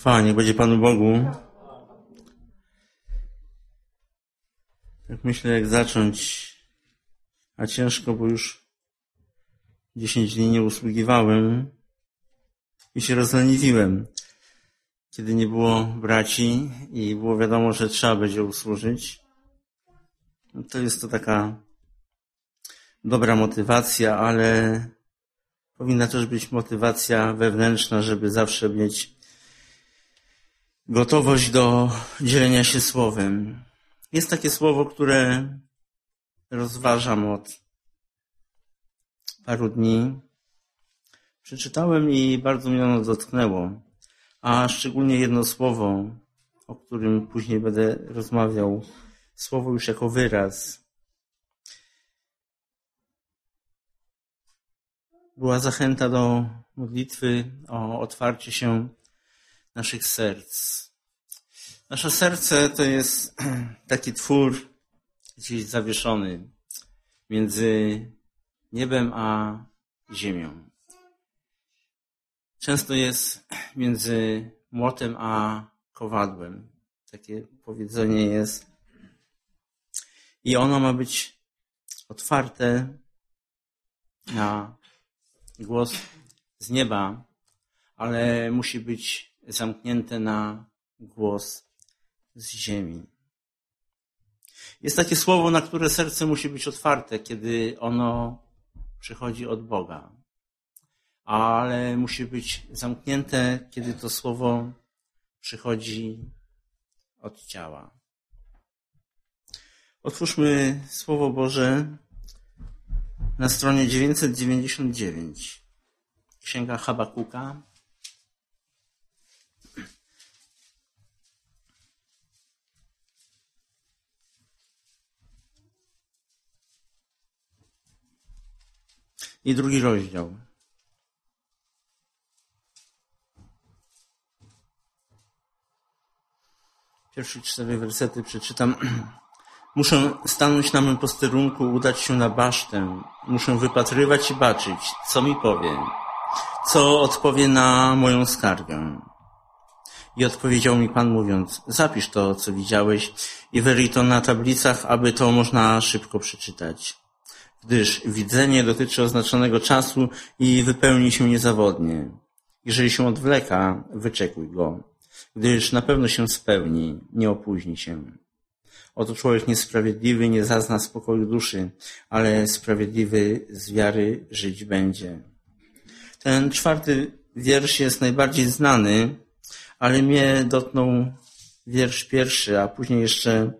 Chwała niech będzie Panu Bogu. Tak myślę, jak zacząć, a ciężko, bo już 10 dni nie usługiwałem i się rozleniwiłem. Kiedy nie było braci i było wiadomo, że trzeba będzie usłużyć, to jest to taka dobra motywacja, ale powinna też być motywacja wewnętrzna, żeby zawsze mieć gotowość do dzielenia się słowem. Jest takie słowo, które rozważam od paru dni. Przeczytałem i bardzo mnie ono dotknęło, a szczególnie jedno słowo, o którym później będę rozmawiał, słowo już jako wyraz. Była zachęta do modlitwy o otwarcie się naszych serc. Nasze serce to jest taki twór gdzieś zawieszony między niebem a ziemią. Często jest między młotem a kowadłem. Takie powiedzenie jest. I ono ma być otwarte na głos z nieba, ale musi być zamknięte na głos z ziemi. Jest takie słowo, na które serce musi być otwarte, kiedy ono przychodzi od Boga. Ale musi być zamknięte, kiedy to słowo przychodzi od ciała. Otwórzmy Słowo Boże na stronie 999. Księga Habakuka. I 2 rozdział. Pierwsze 4 wersety przeczytam. Muszę stanąć na mym posterunku, udać się na basztę. Muszę wypatrywać i baczyć, co mi powie, co odpowie na moją skargę. I odpowiedział mi Pan mówiąc, zapisz to, co widziałeś i wyryj to na tablicach, aby to można szybko przeczytać. Gdyż widzenie dotyczy oznaczonego czasu i wypełni się niezawodnie. Jeżeli się odwleka, wyczekuj go, gdyż na pewno się spełni, nie opóźni się. Oto człowiek niesprawiedliwy nie zazna spokoju duszy, ale sprawiedliwy z wiary żyć będzie. Ten 4 wiersz jest najbardziej znany, ale mnie dotknął wiersz 1, a później jeszcze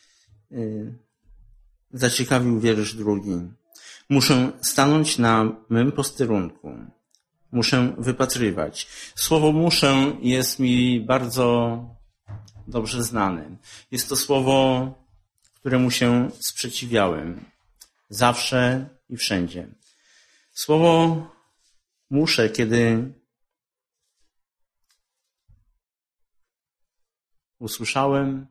zaciekawił wiersz 2. Muszę stanąć na mym posterunku. Muszę wypatrywać. Słowo muszę jest mi bardzo dobrze znane. Jest to słowo, któremu się sprzeciwiałem. Zawsze i wszędzie. Słowo muszę, kiedy usłyszałem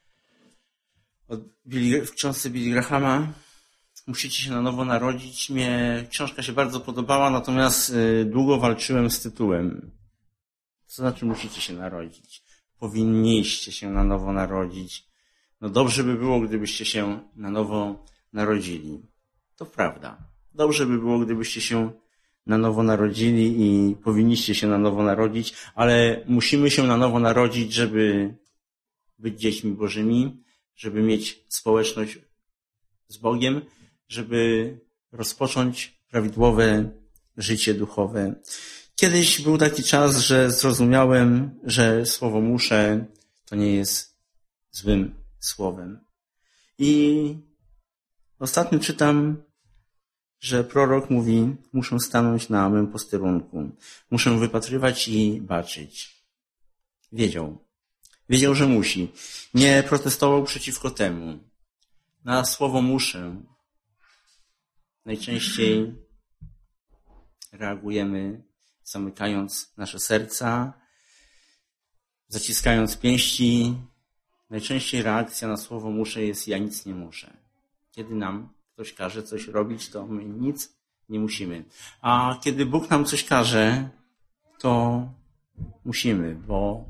w książce Billy Grahama musicie się na nowo narodzić. Mnie książka się bardzo podobała, natomiast długo walczyłem z tytułem. Co znaczy musicie się narodzić? Powinniście się na nowo narodzić. No dobrze by było, gdybyście się na nowo narodzili. To prawda. Dobrze by było, gdybyście się na nowo narodzili i powinniście się na nowo narodzić, ale musimy się na nowo narodzić, żeby być dziećmi Bożymi, żeby mieć społeczność z Bogiem, żeby rozpocząć prawidłowe życie duchowe. Kiedyś był taki czas, że zrozumiałem, że słowo muszę to nie jest złym słowem. I ostatnio czytam, że prorok mówi, muszę stanąć na mym posterunku. Muszę wypatrywać i baczyć. Wiedział, że musi. Nie protestował przeciwko temu. Na słowo muszę najczęściej reagujemy zamykając nasze serca, zaciskając pięści. Najczęściej reakcja na słowo muszę jest ja nic nie muszę. Kiedy nam ktoś każe coś robić, to my nic nie musimy. A kiedy Bóg nam coś każe, to musimy, bo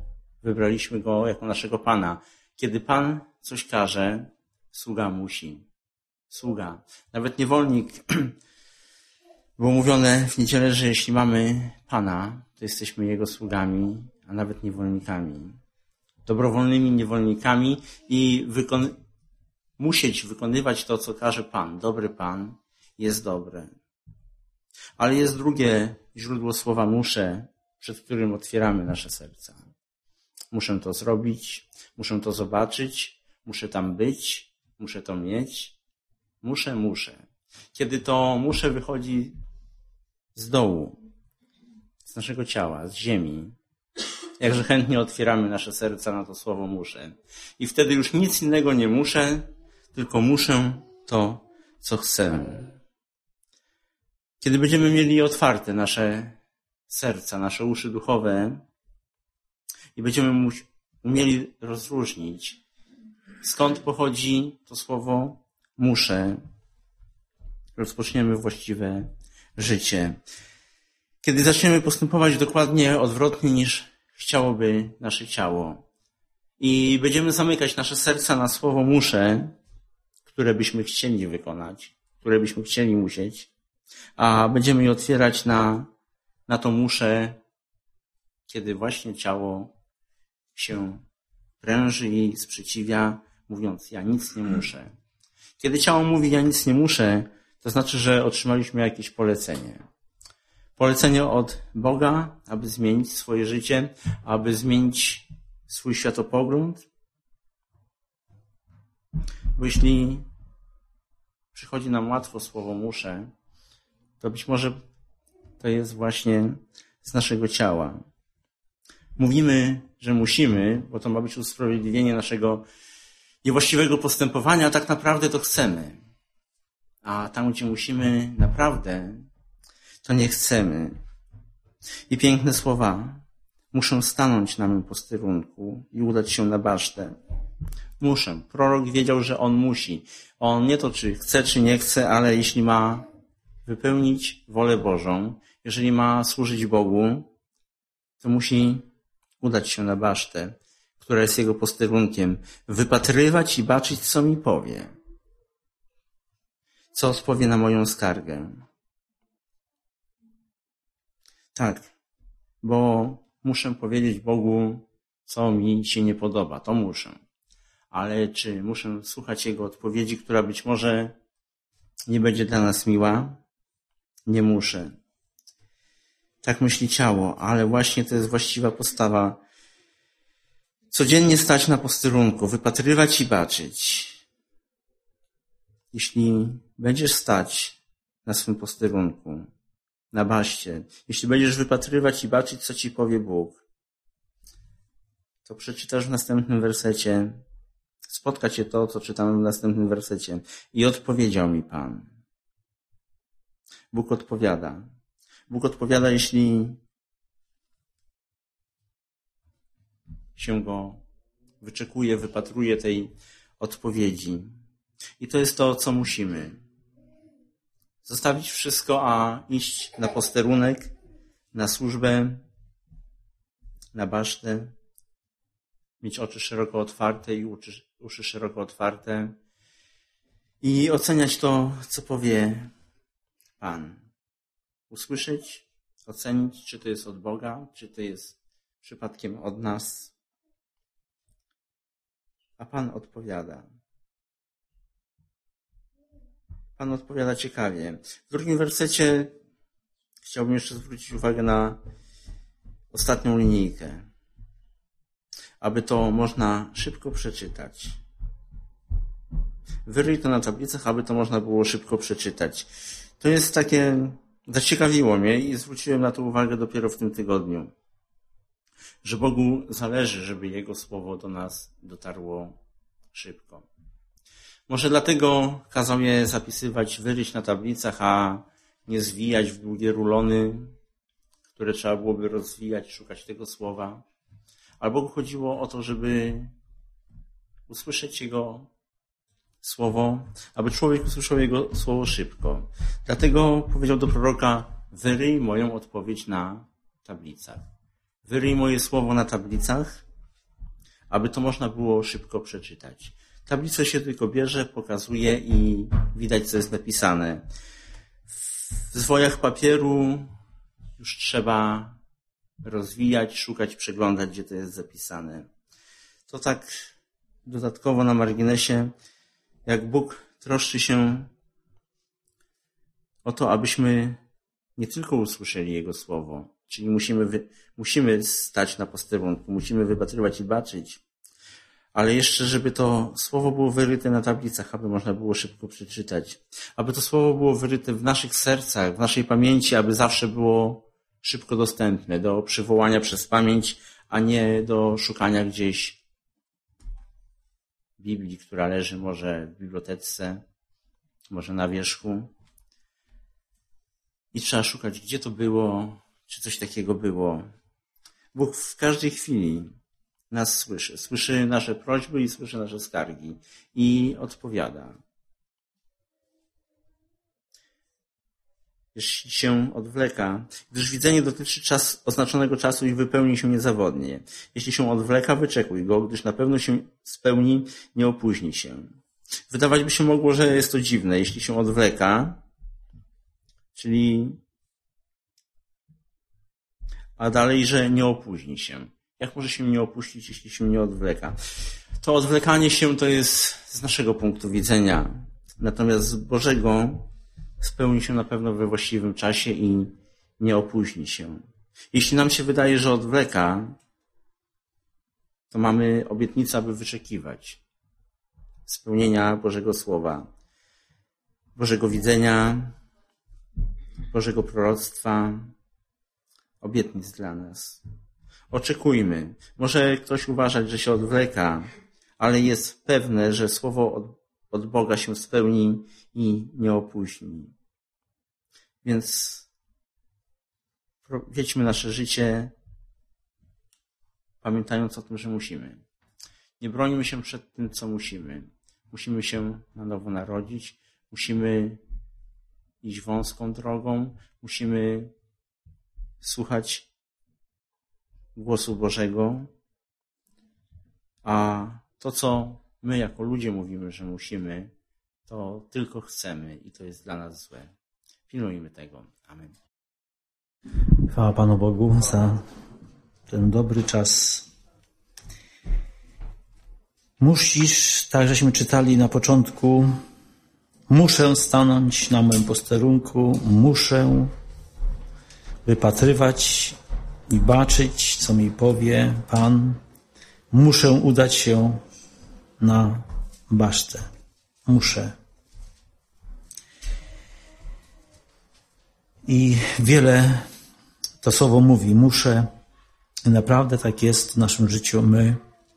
Wybraliśmy Go jako naszego Pana. Kiedy Pan coś każe, sługa musi. Sługa. Nawet niewolnik. Było mówione w niedzielę, że jeśli mamy Pana, to jesteśmy Jego sługami, a nawet niewolnikami. Dobrowolnymi niewolnikami i musieć wykonywać to, co każe Pan. Dobry Pan jest dobry. Ale jest drugie źródło słowa muszę, przed którym otwieramy nasze serca. Muszę to zrobić, muszę to zobaczyć, muszę tam być, muszę to mieć. Muszę. Kiedy to muszę wychodzi z dołu, z naszego ciała, z ziemi, jakże chętnie otwieramy nasze serca na to słowo muszę. I wtedy już nic innego nie muszę, tylko muszę to, co chcę. Kiedy będziemy mieli otwarte nasze serca, nasze uszy duchowe i będziemy umieli rozróżnić, skąd pochodzi to słowo muszę, rozpoczniemy właściwe życie. Kiedy zaczniemy postępować dokładnie odwrotnie niż chciałoby nasze ciało i będziemy zamykać nasze serca na słowo muszę, które byśmy chcieli wykonać, które byśmy chcieli musieć, a będziemy je otwierać na to muszę, kiedy właśnie ciało się pręży i sprzeciwia, mówiąc ja nic nie muszę. Kiedy ciało mówi ja nic nie muszę, to znaczy, że otrzymaliśmy jakieś polecenie. Polecenie od Boga, aby zmienić swoje życie, aby zmienić swój światopogląd. Bo jeśli przychodzi nam łatwo słowo muszę, to być może to jest właśnie z naszego ciała. Mówimy, że musimy, bo to ma być usprawiedliwienie naszego niewłaściwego postępowania, a tak naprawdę to chcemy. A tam, gdzie musimy naprawdę, to nie chcemy. I piękne słowa. Muszę stanąć na mym posterunku i udać się na basztę. Muszę. Prorok wiedział, że on musi. On nie to, czy chce, czy nie chce, ale jeśli ma wypełnić wolę Bożą, jeżeli ma służyć Bogu, to musi udać się na basztę, która jest jego posterunkiem, wypatrywać i baczyć, co mi powie. Co odpowie na moją skargę. Tak, bo muszę powiedzieć Bogu, co mi się nie podoba. To muszę. Ale czy muszę słuchać Jego odpowiedzi, która być może nie będzie dla nas miła? Nie muszę. Tak myśli ciało, ale właśnie to jest właściwa postawa. Codziennie stać na posterunku, wypatrywać i baczyć. Jeśli będziesz stać na swym posterunku, na baszcie, jeśli będziesz wypatrywać i baczyć, co ci powie Bóg, to przeczytasz w następnym wersecie, spotka cię to, co czytamy w następnym wersecie. I odpowiedział mi Pan. Bóg odpowiada. Bóg odpowiada, jeśli się Go wyczekuje, wypatruje tej odpowiedzi. I to jest to, co musimy. Zostawić wszystko, a iść na posterunek, na służbę, na basztę, mieć oczy szeroko otwarte i uszy szeroko otwarte i oceniać to, co powie Pan. Usłyszeć, ocenić, czy to jest od Boga, czy to jest przypadkiem od nas. A Pan odpowiada. Pan odpowiada ciekawie. W drugim wersecie chciałbym jeszcze zwrócić uwagę na ostatnią linijkę, aby to można szybko przeczytać. Wyryj to na tablicach, aby to można było szybko przeczytać. To jest takie, zaciekawiło mnie i zwróciłem na to uwagę dopiero w tym tygodniu, że Bogu zależy, żeby Jego słowo do nas dotarło szybko. Może dlatego kazał je zapisywać, wyryć na tablicach, a nie zwijać w długie rulony, które trzeba byłoby rozwijać, szukać tego słowa. Ale Bogu chodziło o to, żeby usłyszeć Jego słowo, aby człowiek usłyszał Jego słowo szybko. Dlatego powiedział do proroka, wyryj moją odpowiedź na tablicach. Wyryj moje słowo na tablicach, aby to można było szybko przeczytać. Tablicę się tylko bierze, pokazuje i widać, co jest napisane. W zwojach papieru już trzeba rozwijać, szukać, przeglądać, gdzie to jest zapisane. To tak dodatkowo na marginesie, jak Bóg troszczy się o to, abyśmy nie tylko usłyszeli Jego słowo, czyli musimy stać na posterunku, musimy wypatrywać i baczyć, ale jeszcze, żeby to słowo było wyryte na tablicach, aby można było szybko przeczytać, aby to słowo było wyryte w naszych sercach, w naszej pamięci, aby zawsze było szybko dostępne do przywołania przez pamięć, a nie do szukania gdzieś Biblii, która leży może w bibliotece, może na wierzchu. I trzeba szukać, gdzie to było, czy coś takiego było. Bóg w każdej chwili nas słyszy. Słyszy nasze prośby i słyszy nasze skargi. I odpowiada. Jeśli się odwleka, gdyż widzenie dotyczy oznaczonego czasu i wypełni się niezawodnie. Jeśli się odwleka, wyczekuj go, gdyż na pewno się spełni, nie opóźni się. Wydawać by się mogło, że jest to dziwne. Jeśli się odwleka, czyli a dalej, że nie opóźni się. Jak może się nie opuścić, jeśli się nie odwleka? To odwlekanie się to jest z naszego punktu widzenia. Natomiast z Bożego spełni się na pewno we właściwym czasie i nie opóźni się. Jeśli nam się wydaje, że odwleka, to mamy obietnicę, aby wyczekiwać spełnienia Bożego Słowa, Bożego widzenia, Bożego proroctwa, obietnic dla nas. Oczekujmy. Może ktoś uważać, że się odwleka, ale jest pewne, że słowo od Boga się spełni i nie opóźni. Więc wiedźmy nasze życie, pamiętając o tym, że musimy. Nie bronimy się przed tym, co musimy. Musimy się na nowo narodzić, musimy iść wąską drogą, musimy słuchać głosu Bożego, a to, co my jako ludzie mówimy, że musimy, to tylko chcemy i to jest dla nas złe. Pilnujmy tego. Amen. Chwała Panu Bogu za ten dobry czas. Musisz, tak żeśmy czytali na początku, muszę stanąć na moim posterunku, muszę wypatrywać i baczyć, co mi powie Pan. Muszę udać się na basztę. Muszę. I wiele to słowo mówi, muszę. I naprawdę tak jest w naszym życiu. My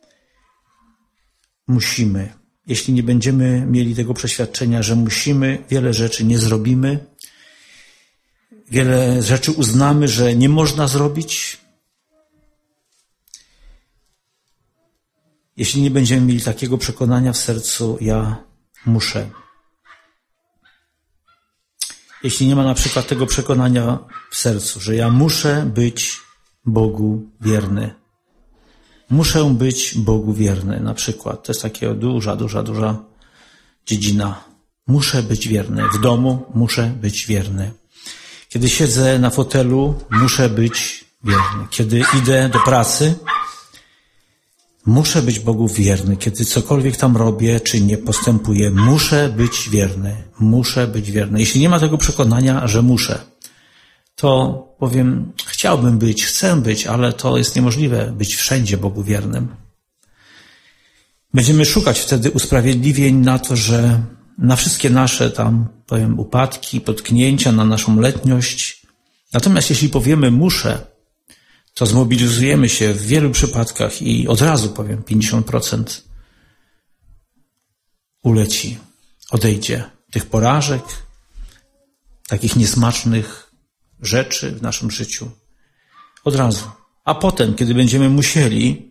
musimy. Jeśli nie będziemy mieli tego przeświadczenia, że musimy, wiele rzeczy nie zrobimy. Wiele rzeczy uznamy, że nie można zrobić. Jeśli nie będziemy mieli takiego przekonania w sercu, ja muszę. Jeśli nie ma na przykład tego przekonania w sercu, że ja muszę być Bogu wierny. Muszę być Bogu wierny na przykład. To jest taka duża dziedzina. Muszę być wierny. W domu muszę być wierny. Kiedy siedzę na fotelu, muszę być wierny. Kiedy idę do pracy, muszę być Bogu wierny. Kiedy cokolwiek tam robię, czy nie postępuję, muszę być wierny. Muszę być wierny. Jeśli nie ma tego przekonania, że muszę, to powiem, chciałbym być, chcę być, ale to jest niemożliwe być wszędzie Bogu wiernym. Będziemy szukać wtedy usprawiedliwień na to, że na wszystkie nasze tam, powiem, upadki, potknięcia, na naszą letniość. Natomiast jeśli powiemy muszę, to zmobilizujemy się w wielu przypadkach i od razu, powiem, 50% uleci, odejdzie tych porażek, takich niesmacznych rzeczy w naszym życiu. Od razu. A potem, kiedy będziemy musieli,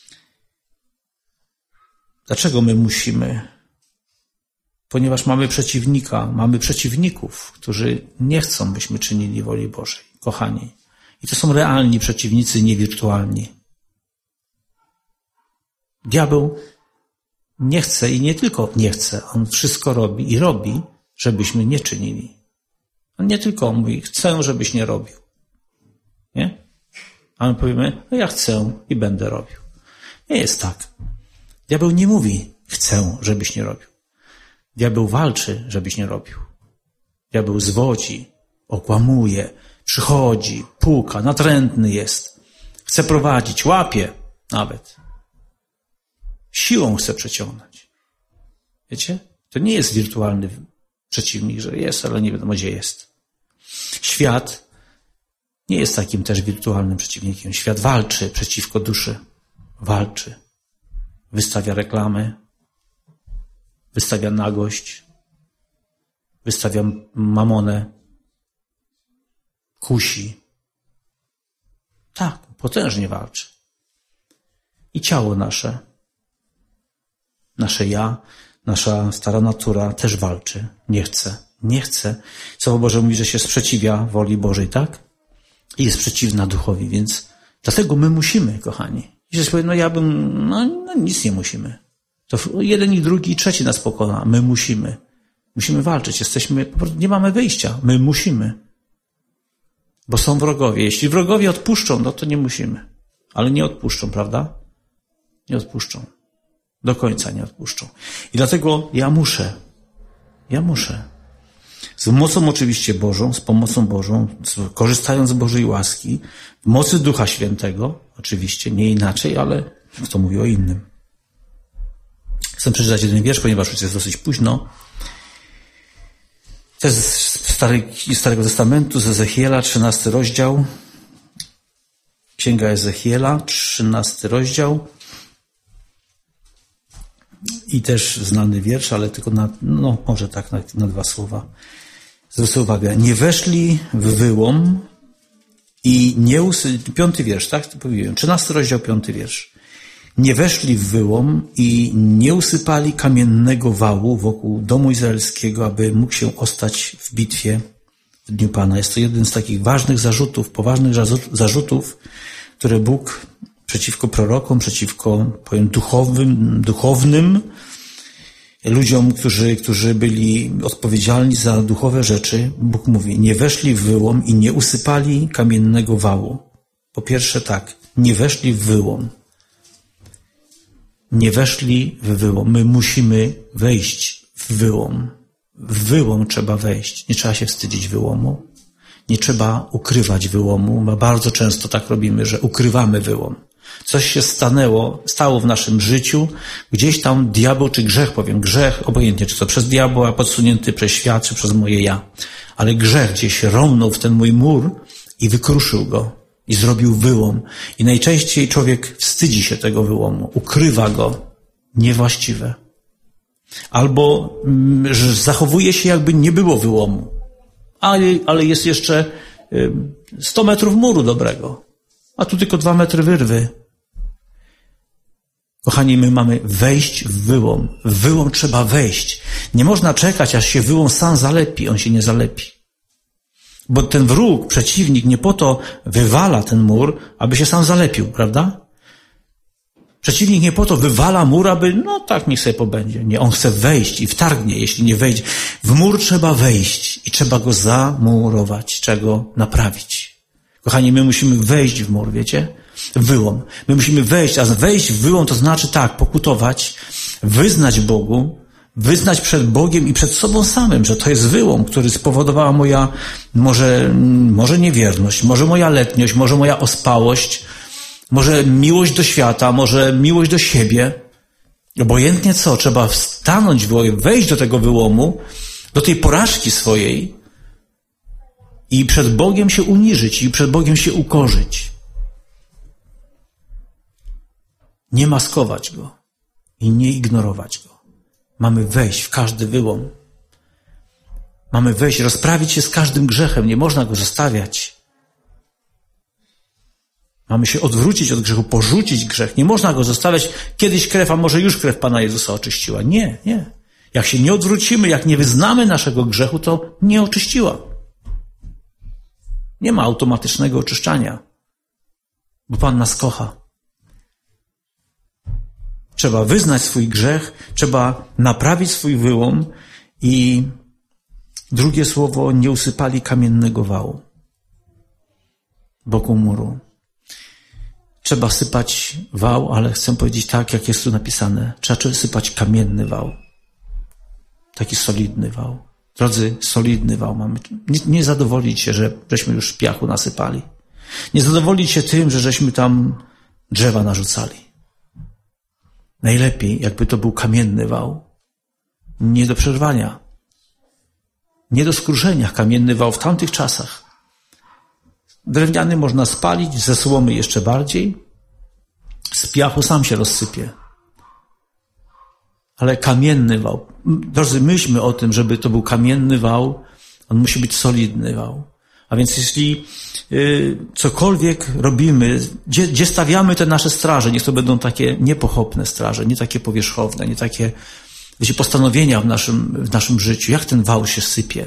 dlaczego my musimy? Ponieważ mamy przeciwnika, mamy przeciwników, którzy nie chcą, byśmy czynili woli Bożej. Kochani. I to są realni przeciwnicy, nie wirtualni. Diabeł nie chce i nie tylko nie chce, on wszystko robi i robi, żebyśmy nie czynili. On nie tylko mówi, chcę, żebyś nie robił. Nie? A my powiemy, no ja chcę i będę robił. Nie jest tak. Diabeł nie mówi, chcę, żebyś nie robił. Diabeł walczy, żebyś nie robił. Diabeł zwodzi, okłamuje, przychodzi, puka, natrętny jest. Chce prowadzić, łapie nawet. Siłą chce przeciągnąć. Wiecie? To nie jest wirtualny przeciwnik, że jest, ale nie wiadomo, gdzie jest. Świat nie jest takim też wirtualnym przeciwnikiem. Świat walczy przeciwko duszy. Walczy. Wystawia reklamy. Wystawia nagość. Wystawia mamonę. Kusi. Tak, potężnie walczy. I ciało nasze ja, nasza stara natura też walczy. Nie chce. Słowo Boże mówi, że się sprzeciwia woli Bożej, tak? I jest przeciwna duchowi, więc dlatego my musimy, kochani. Jezus powie, nic nie musimy. To jeden i drugi i trzeci nas pokona. My musimy. Musimy walczyć. Nie mamy wyjścia. My musimy. Bo są wrogowie. Jeśli wrogowie odpuszczą, no to nie musimy. Ale nie odpuszczą, prawda? Nie odpuszczą. Do końca nie odpuszczą. I dlatego ja muszę. Z mocą oczywiście Bożą, z pomocą Bożą, korzystając z Bożej łaski, w mocy Ducha Świętego, oczywiście, nie inaczej, ale kto mówi o innym. Chcę przeczytać jeden wiersz, ponieważ już jest dosyć późno. To jest z Starego Testamentu, z Ezechiela, 13 rozdział. Księga Ezechiela, 13 rozdział. I też znany wiersz, ale tylko może tak na dwa słowa. Zwróćcie uwagę. Nie weszli w wyłom i nie piąty wiersz, tak? To powiedziałem. 13 rozdział, 5 wiersz. Nie weszli w wyłom i nie usypali kamiennego wału wokół domu izraelskiego, aby mógł się ostać w bitwie w dniu Pana. Jest to jeden z takich ważnych zarzutów, poważnych zarzutów, które Bóg przeciwko prorokom, przeciwko, powiem, duchownym ludziom, którzy byli odpowiedzialni za duchowe rzeczy. Bóg mówi, nie weszli w wyłom i nie usypali kamiennego wału. Po pierwsze tak, nie weszli w wyłom. Nie weszli w wyłom. My musimy wejść w wyłom. W wyłom trzeba wejść. Nie trzeba się wstydzić wyłomu. Nie trzeba ukrywać wyłomu, bo bardzo często tak robimy, że ukrywamy wyłom. Coś się stało w naszym życiu, gdzieś tam diabeł czy grzech, obojętnie, czy to przez diabła podsunięty przez świat, czy przez moje ja. Ale grzech gdzieś rąbnął w ten mój mur i wykruszył go. I zrobił wyłom. I najczęściej człowiek wstydzi się tego wyłomu, ukrywa go. Niewłaściwe. Albo zachowuje się, jakby nie było wyłomu. Ale jest jeszcze 100 metrów muru dobrego. A tu tylko 2 metry wyrwy. Kochani, my mamy wejść w wyłom. W wyłom trzeba wejść. Nie można czekać, aż się wyłom sam zalepi. On się nie zalepi. Bo ten wróg, przeciwnik nie po to wywala ten mur, aby się sam zalepił, prawda? Przeciwnik nie po to wywala mur, aby, niech sobie pobędzie. Nie, on chce wejść i wtargnie, jeśli nie wejdzie. W mur trzeba wejść i trzeba go zamurować, trzeba go naprawić. Kochani, my musimy wejść w mur, wiecie? W wyłom. My musimy wejść, a wejść w wyłom to znaczy tak, pokutować, wyznać Bogu, wyznać przed Bogiem i przed sobą samym, że to jest wyłom, który spowodowała moja, może niewierność, może moja letniość, może moja ospałość, może miłość do świata, może miłość do siebie. Obojętnie co, trzeba stanąć, wejść do tego wyłomu, do tej porażki swojej i przed Bogiem się uniżyć i przed Bogiem się ukorzyć. Nie maskować go i nie ignorować go. Mamy wejść w każdy wyłom. Mamy wejść, rozprawić się z każdym grzechem. Nie można go zostawiać. Mamy się odwrócić od grzechu, porzucić grzech. Nie można go zostawiać. Kiedyś krew, a może już krew Pana Jezusa oczyściła. Nie. Jak się nie odwrócimy, jak nie wyznamy naszego grzechu, to nie oczyściła. Nie ma automatycznego oczyszczania. Bo Pan nas kocha. Trzeba wyznać swój grzech, trzeba naprawić swój wyłom i drugie słowo, nie usypali kamiennego wału wokół muru. Trzeba sypać wał, ale chcę powiedzieć tak, jak jest tu napisane. Trzeba sypać kamienny wał. Taki solidny wał. Drodzy, solidny wał mamy. Nie zadowolić się, że żeśmy już piachu nasypali. Nie zadowolić się tym, że żeśmy tam drzewa narzucali. Najlepiej, jakby to był kamienny wał. Nie do przerwania. Nie do skruszenia kamienny wał w tamtych czasach. Drewniany można spalić, ze słomy jeszcze bardziej. Z piachu sam się rozsypie. Ale kamienny wał. Drodzy, myślmy o tym, żeby to był kamienny wał. On musi być solidny wał. A więc jeśli cokolwiek robimy, gdzie stawiamy te nasze straże, niech to będą takie niepochopne straże, nie takie powierzchowne, nie takie, wiecie, postanowienia w naszym życiu. Jak ten wał się sypie?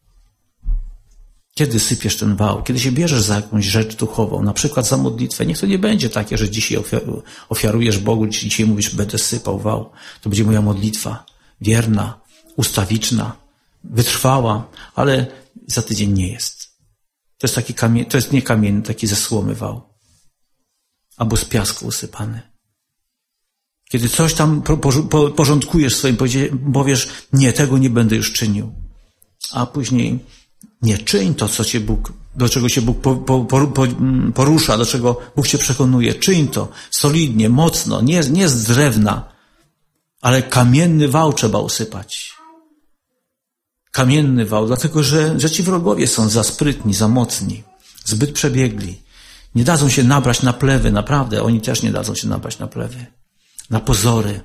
Kiedy sypiesz ten wał? Kiedy się bierzesz za jakąś rzecz duchową, na przykład za modlitwę, niech to nie będzie takie, że dzisiaj ofiarujesz Bogu, dzisiaj mówisz, będę sypał wał. To będzie moja modlitwa, wierna, ustawiczna, wytrwała, ale za tydzień nie jest. To jest taki to jest nie kamień, taki ze słomy wał. Albo z piasku usypany. Kiedy coś tam porządkujesz swoim, powiesz, nie, tego nie będę już czynił. A później nie czyń to, co cię Bóg, do czego się Bóg porusza, do czego Bóg cię przekonuje. Czyń to solidnie, mocno, nie z drewna, ale kamienny wał trzeba usypać. Kamienny wał, dlatego że ci wrogowie są za sprytni, za mocni, zbyt przebiegli. Nie dadzą się nabrać na plewy, naprawdę, oni też nie dadzą się nabrać na plewy, na pozory.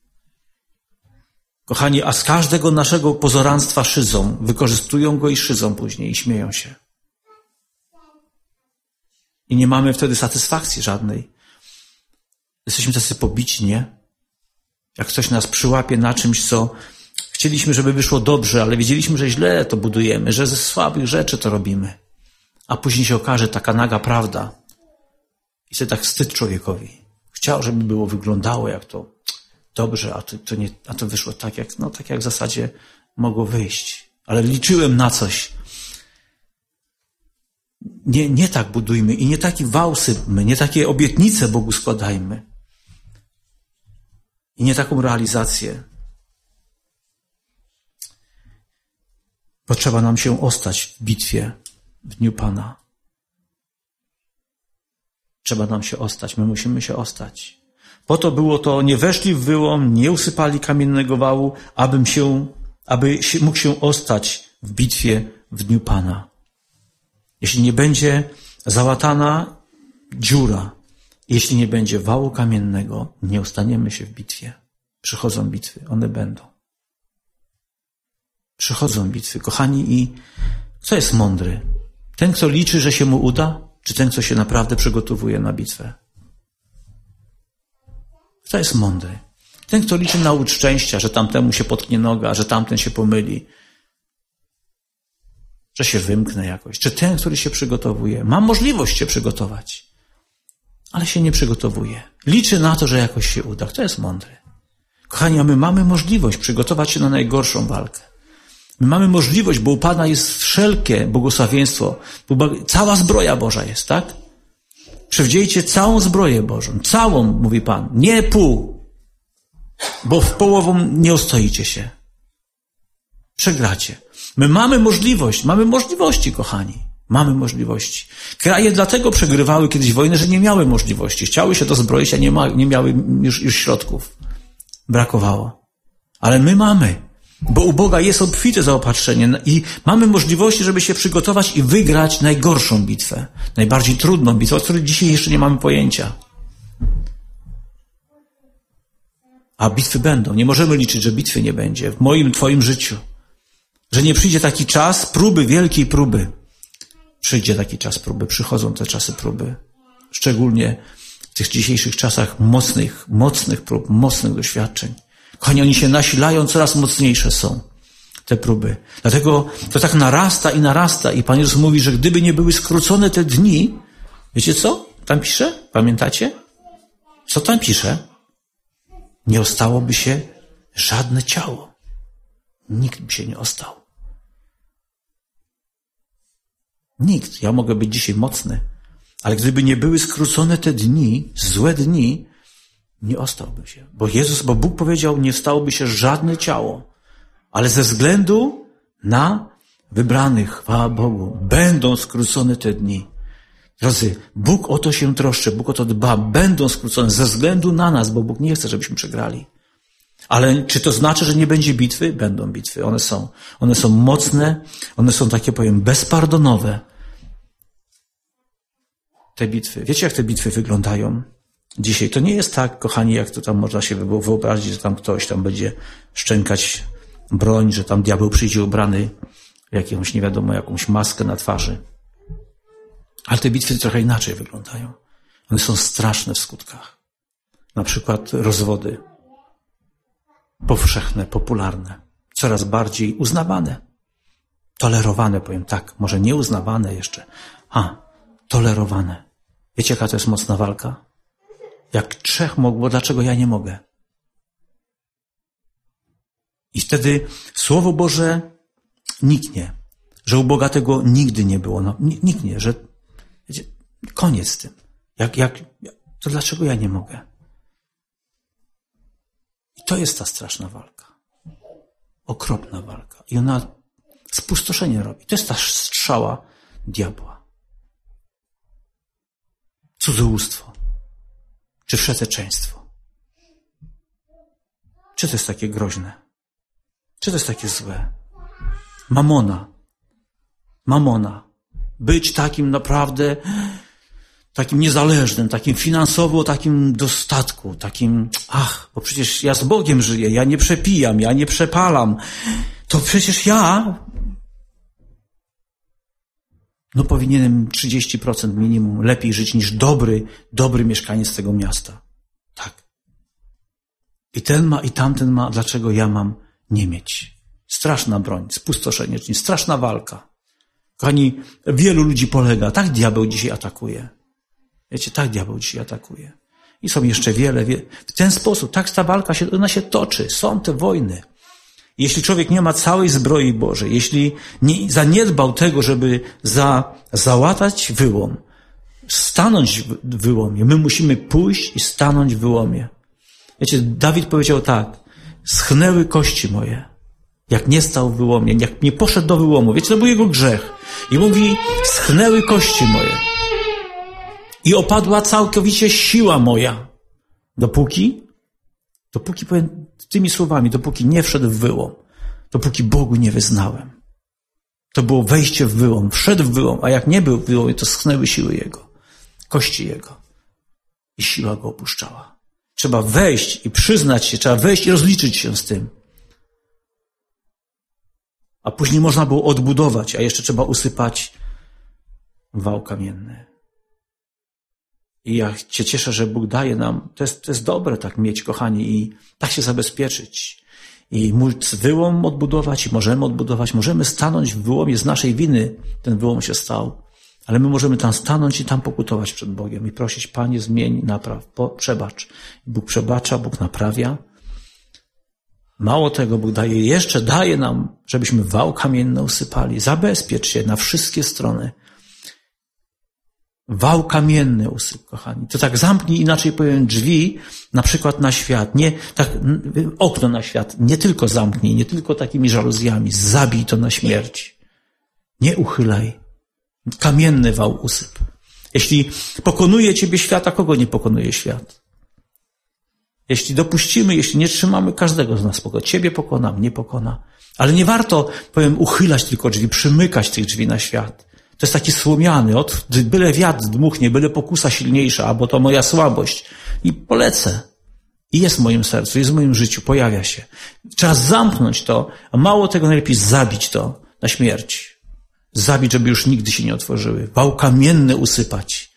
Kochani, a z każdego naszego pozoranstwa szydzą, wykorzystują go i szydzą później i śmieją się. I nie mamy wtedy satysfakcji żadnej. Jesteśmy tacy pobici, nie? Jak ktoś nas przyłapie na czymś, co chcieliśmy, żeby wyszło dobrze, ale wiedzieliśmy, że źle to budujemy, że ze słabych rzeczy to robimy. A później się okaże taka naga prawda. I wtedy tak wstyd człowiekowi. Chciał, żeby było, wyglądało jak to dobrze, a to wyszło tak jak w zasadzie mogło wyjść. Ale liczyłem na coś. Nie tak budujmy i nie taki wał sypmy, nie takie obietnice Bogu składajmy. I nie taką realizację. Bo trzeba nam się ostać w bitwie w dniu Pana. Trzeba nam się ostać, my musimy się ostać. Po to było to, nie weszli w wyłom, nie usypali kamiennego wału, aby mógł się ostać w bitwie w dniu Pana. Jeśli nie będzie załatana dziura, jeśli nie będzie wału kamiennego, nie ustaniemy się w bitwie. Przychodzą bitwy, one będą. Przychodzą bitwy, kochani, i kto jest mądry? Ten, kto liczy, że się mu uda, czy ten, kto się naprawdę przygotowuje na bitwę? Kto jest mądry? Ten, kto liczy na łód szczęścia, że tamtemu się potknie noga, że tamten się pomyli, że się wymknę jakoś. Czy ten, który się przygotowuje? Ma możliwość się przygotować, ale się nie przygotowuje. Liczy na to, że jakoś się uda. Kto jest mądry? Kochani, a my mamy możliwość przygotować się na najgorszą walkę. My mamy możliwość, bo u Pana jest wszelkie błogosławieństwo. Cała zbroja Boża jest, tak? Przywdziejcie całą zbroję Bożą. Całą, mówi Pan. Nie pół. Bo w połową nie ostoicie się. Przegracie. My mamy możliwości, kochani. Mamy możliwości. Kraje dlatego przegrywały kiedyś wojnę, że nie miały możliwości. Chciały się dozbroić, a nie miały już środków. Brakowało. Ale my mamy. Bo u Boga jest obfite zaopatrzenie i mamy możliwości, żeby się przygotować i wygrać najgorszą bitwę. Najbardziej trudną bitwę, o której dzisiaj jeszcze nie mamy pojęcia. A bitwy będą. Nie możemy liczyć, że bitwy nie będzie w moim, twoim życiu. Że nie przyjdzie taki czas próby, wielkiej próby. Przyjdzie taki czas próby, przychodzą te czasy próby. Szczególnie w tych dzisiejszych czasach mocnych prób, mocnych doświadczeń. Kochani, oni się nasilają, coraz mocniejsze są te próby. Dlatego to tak narasta i narasta. I Pan Jezus mówi, że gdyby nie były skrócone te dni, wiecie co tam pisze? Pamiętacie? Co tam pisze? nie ostałoby się żadne ciało. Nikt by się nie ostał. Nikt. Ja mogę być dzisiaj mocny, ale gdyby nie były skrócone te dni, złe dni, nie ostałby się. Bo Bóg powiedział, nie stałoby się żadne ciało, ale ze względu na wybranych, chwała Bogu, będą skrócone te dni. Drodzy, Bóg o to się troszczy, Bóg o to dba, będą skrócone ze względu na nas, bo Bóg nie chce, żebyśmy przegrali. Ale czy to znaczy, że nie będzie bitwy? Będą bitwy, one są. One są mocne, one są takie, powiem, bezpardonowe. Te bitwy. Wiecie, jak te bitwy wyglądają? Dzisiaj to nie jest tak, kochani, jak to tam można się wyobrazić, że tam ktoś tam będzie szczękać broń, że tam diabeł przyjdzie ubrany w jakąś, nie wiadomo, jakąś maskę na twarzy. Ale te bitwy trochę inaczej wyglądają. One są straszne w skutkach. Na przykład rozwody. Powszechne, popularne. Coraz bardziej uznawane. Tolerowane, powiem tak. Może nie uznawane jeszcze. Tolerowane. Wiecie, jaka to jest mocna walka? Jak trzech mogło, dlaczego ja nie mogę? I wtedy Słowo Boże niknie. Że u bogatego nigdy nie było. Niknie, że wiecie, koniec z tym. To dlaczego ja nie mogę? I to jest ta straszna walka. Okropna walka. I ona spustoszenie robi. To jest ta strzała diabła. Cudzołóstwo. Czy wszeteczeństwo. Czy to jest takie groźne? Czy to jest takie złe? Mamona. Być takim naprawdę, takim niezależnym, takim finansowo, takim dostatku, takim, bo przecież ja z Bogiem żyję, ja nie przepijam, ja nie przepalam. To przecież ja powinienem 30% minimum lepiej żyć niż dobry mieszkaniec tego miasta. Tak. I ten ma, i tamten ma, dlaczego ja mam nie mieć? Straszna broń, spustoszenie, czyli straszna walka. Kochani, wielu ludzi polega. Tak diabeł dzisiaj atakuje. Wiecie, tak diabeł dzisiaj atakuje. I są jeszcze wiele. W ten sposób, tak ta walka ona się toczy. Są te wojny. Jeśli człowiek nie ma całej zbroi Bożej, jeśli nie zaniedbał tego, żeby załatać wyłom, stanąć w wyłomie, my musimy pójść i stanąć w wyłomie. Wiecie, Dawid powiedział tak, schnęły kości moje, jak nie stał w wyłomie, jak nie poszedł do wyłomu. Wiecie, to był jego grzech. I mówi, schnęły kości moje. I opadła całkowicie siła moja. Dopóki, powiem tymi słowami, dopóki nie wszedł w wyłom, dopóki Bogu nie wyznałem. To było wejście w wyłom, wszedł w wyłom, a jak nie był w wyłomie, to schnęły siły jego, kości jego. I siła go opuszczała. Trzeba wejść i przyznać się, trzeba wejść i rozliczyć się z tym. A później można było odbudować, a jeszcze trzeba usypać wał kamienny. I ja się cieszę, że Bóg daje nam, to jest dobre tak mieć, kochani, i tak się zabezpieczyć. I móc wyłom odbudować, i możemy odbudować, możemy stanąć w wyłomie z naszej winy, ten wyłom się stał, ale my możemy tam stanąć i tam pokutować przed Bogiem i prosić, Panie, zmień, napraw, przebacz. Bóg przebacza, Bóg naprawia. Mało tego, Bóg daje nam, żebyśmy wał kamienny usypali. Zabezpiecz się na wszystkie strony. Wał kamienny usyp, kochani. To tak zamknij, inaczej powiem, drzwi, na przykład na świat. Nie, tak, okno na świat. Nie tylko zamknij, nie tylko takimi żaluzjami. Zabij to na śmierć. Nie uchylaj. Kamienny wał usyp. Jeśli pokonuje ciebie świat, a kogo nie pokonuje świat? Jeśli dopuścimy, jeśli nie trzymamy każdego z nas pokona, ciebie pokona, mnie pokona. Ale nie warto, powiem, uchylać tylko drzwi, przymykać tych drzwi na świat. To jest taki słomiany, byle wiatr dmuchnie, byle pokusa silniejsza, albo to moja słabość. I polecę. I jest w moim sercu, jest w moim życiu, pojawia się. Trzeba zamknąć to, a mało tego, najlepiej zabić to na śmierć. Zabić, żeby już nigdy się nie otworzyły. Wał kamienny usypać.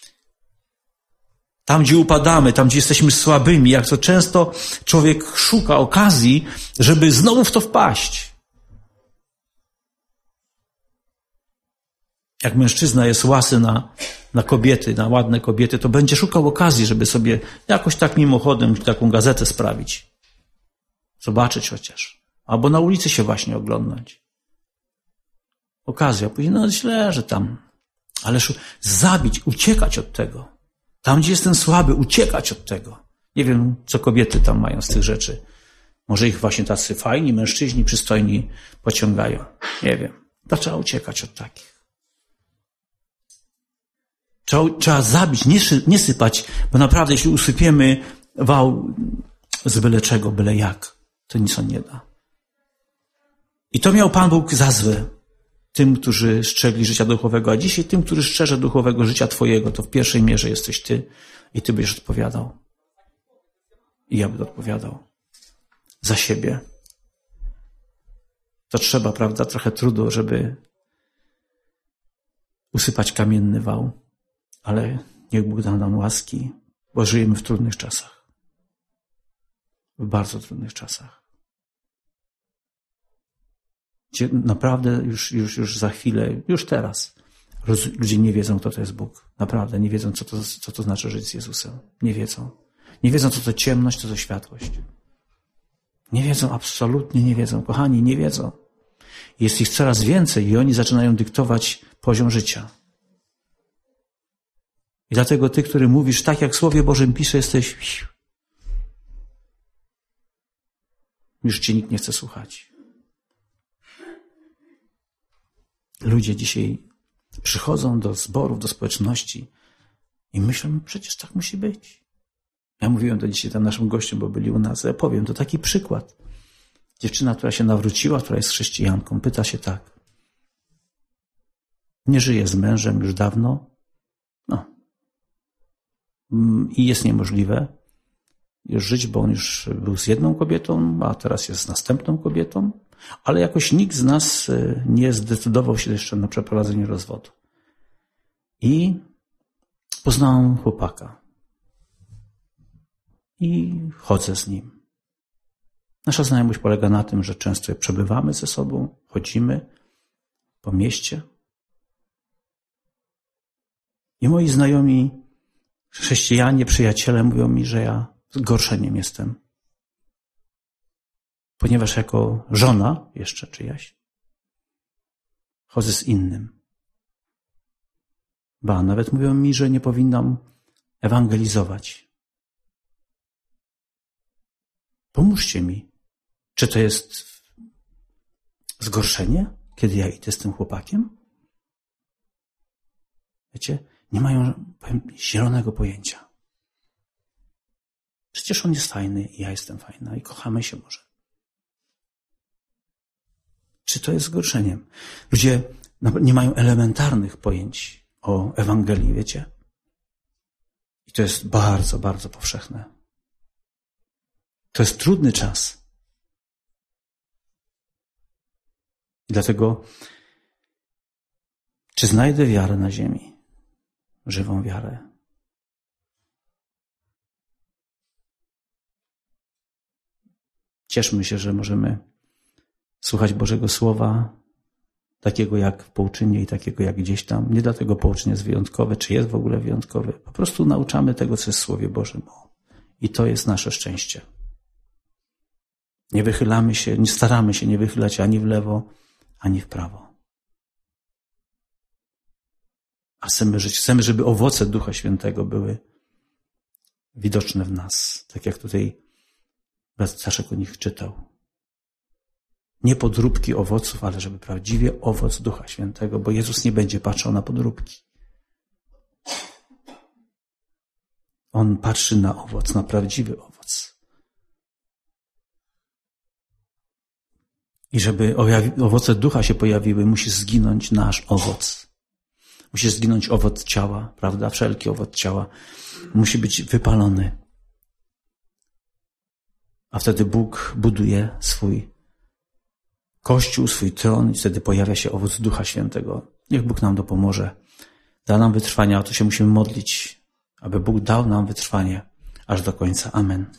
Tam, gdzie upadamy, tam, gdzie jesteśmy słabymi, jak to często człowiek szuka okazji, żeby znowu w to wpaść. Jak mężczyzna jest łasy na kobiety, na ładne kobiety, to będzie szukał okazji, żeby sobie jakoś tak mimochodem taką gazetę sprawić. Zobaczyć chociaż. Albo na ulicy się właśnie oglądać. Okazja. Później, no źle, że tam. Ale zabić, uciekać od tego. Tam, gdzie jestem słaby, uciekać od tego. Nie wiem, co kobiety tam mają z tych rzeczy. Może ich właśnie tacy fajni, mężczyźni, przystojni pociągają. Nie wiem. To trzeba uciekać od takich. Trzeba zabić, nie sypać, bo naprawdę jeśli usypiemy wał z byle czego, byle jak, to nic on nie da. I to miał Pan Bóg za złe tym, którzy strzegli życia duchowego, a dzisiaj tym, którzy strzeże duchowego życia Twojego, to w pierwszej mierze jesteś Ty i Ty będziesz odpowiadał. I ja będę odpowiadał za siebie. To trzeba, prawda, trochę trudu, żeby usypać kamienny wał. Ale niech Bóg da nam łaski, bo żyjemy w trudnych czasach. W bardzo trudnych czasach. Gdzie naprawdę już za chwilę, już teraz ludzie nie wiedzą, kto to jest Bóg. Naprawdę nie wiedzą, co to znaczy żyć z Jezusem. Nie wiedzą. Nie wiedzą, co to ciemność, co to światłość. Nie wiedzą, absolutnie nie wiedzą. Kochani, nie wiedzą. Jest ich coraz więcej i oni zaczynają dyktować poziom życia. I dlatego ty, który mówisz tak, jak w Słowie Bożym pisze, jesteś... Już cię nikt nie chce słuchać. Ludzie dzisiaj przychodzą do zborów, do społeczności i myślą, przecież tak musi być. Ja mówiłem to dzisiaj tam naszym gościom, bo byli u nas. Ja powiem, to taki przykład. Dziewczyna, która się nawróciła, która jest chrześcijanką, pyta się tak. Nie żyje z mężem już dawno. No. I jest niemożliwe już żyć, bo on już był z jedną kobietą, a teraz jest z następną kobietą, ale jakoś nikt z nas nie zdecydował się jeszcze na przeprowadzenie rozwodu. I poznałam chłopaka. I chodzę z nim. Nasza znajomość polega na tym, że często przebywamy ze sobą, chodzimy po mieście. I moi znajomi chrześcijanie, przyjaciele mówią mi, że ja zgorszeniem jestem. Ponieważ jako żona jeszcze czyjaś chodzę z innym. Ba, nawet mówią mi, że nie powinnam ewangelizować. Pomóżcie mi. Czy to jest zgorszenie, kiedy ja idę z tym chłopakiem? Wiecie, nie mają zielonego pojęcia. Przecież on jest fajny i ja jestem fajna i kochamy się może. Czy to jest zgorszeniem? Ludzie nie mają elementarnych pojęć o Ewangelii, wiecie? I to jest bardzo, bardzo powszechne. To jest trudny czas. I dlatego, czy znajdę wiarę na ziemi? Żywą wiarę. Cieszmy się, że możemy słuchać Bożego Słowa, takiego jak w pouczynie i takiego jak gdzieś tam. Nie dlatego pouczenie jest wyjątkowe, czy jest w ogóle wyjątkowe. Po prostu nauczamy tego, co jest w Słowie Bożym. I to jest nasze szczęście. Nie wychylamy się, nie staramy się nie wychylać ani w lewo, ani w prawo. A chcemy, żeby owoce Ducha Świętego były widoczne w nas. Tak jak tutaj brat Staszek o nich czytał. Nie podróbki owoców, ale żeby prawdziwie owoc Ducha Świętego, bo Jezus nie będzie patrzył na podróbki. On patrzy na owoc, na prawdziwy owoc. I żeby owoce Ducha się pojawiły, musi zginąć nasz owoc. Musi zginąć owoc ciała, prawda? Wszelki owoc ciała musi być wypalony. A wtedy Bóg buduje swój Kościół, swój tron i wtedy pojawia się owoc Ducha Świętego. Niech Bóg nam dopomoże. Da nam wytrwanie, a to się musimy modlić, aby Bóg dał nam wytrwanie aż do końca. Amen.